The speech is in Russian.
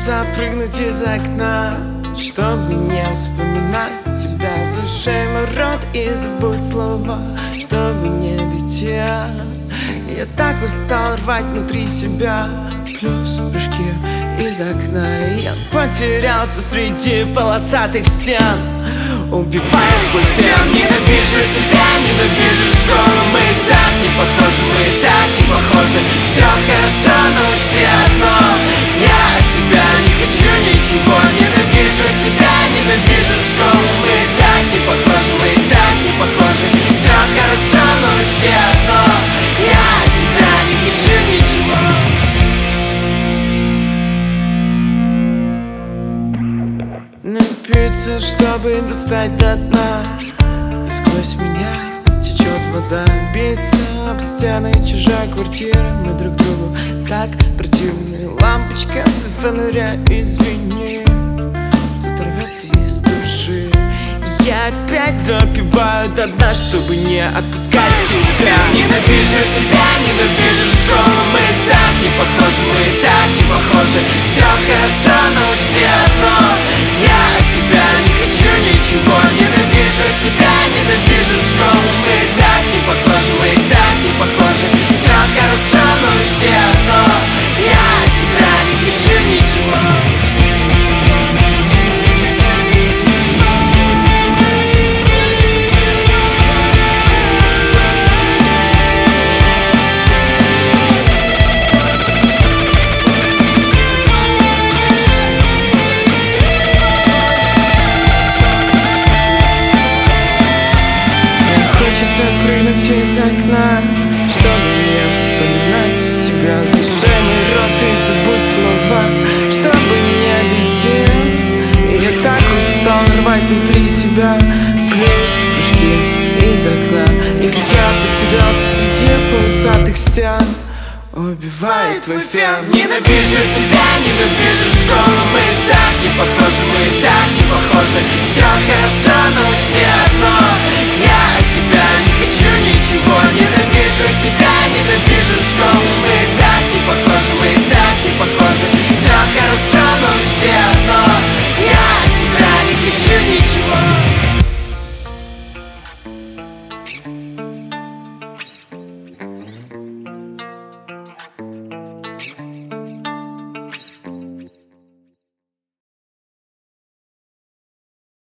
запрыгнуть из окна, чтобы не вспоминать тебя. Зашей мой рот и забудь слова, чтобы не битья. Я так устал рвать внутри себя, плюс прыжки из окна. Я потерялся среди полосатых стен. Убивает твой фен. Ненавижу тебя, ненавижу школу. Мы и так не похожи, мы и так не похожи. Все хорошо, но учти одно: я от тебя не хочу ничего. Ненавижу тебя, ненавижу школу. Мы и так не похожи, мы и так не похожи. Все хорошо, но учти одно: я от тебя не хочу ничего. Напиться, чтобы достать до дна. И сквозь меня течет вода. Биться об стены чужой квартиры. Мы друг другу так противны. Лампочка, свет фонаря, извини, оторвется из души. Я опять допиваю до дна, чтобы не отпускать тебя. Ненавижу тебя, ненавижу школу. Мы и так не похожи, мы и так не похожи. Все хорошо, но учти одно: я от тебя не хочу ничего. Ненавижу тебя, ненавижу школу. Мы и так не похожи, мы и так не похожи. Все хорошо, но учти одно: я от тебя не хочу ничего. Запрыгнуть из окна, чтобы не вспоминать тебя. Зашей мой рот и забудь слова, чтобы не дойти. Я так устал рвать внутри себя, плюс прыжки из окна. И я потерялся среди полосатых стен. Убивает твой фен. Ненавижу тебя, ненавижу школу. Мы и так не похожи, мы и так не похожи. Все хорошо, но учти одно: я от тебя не хочу ничего.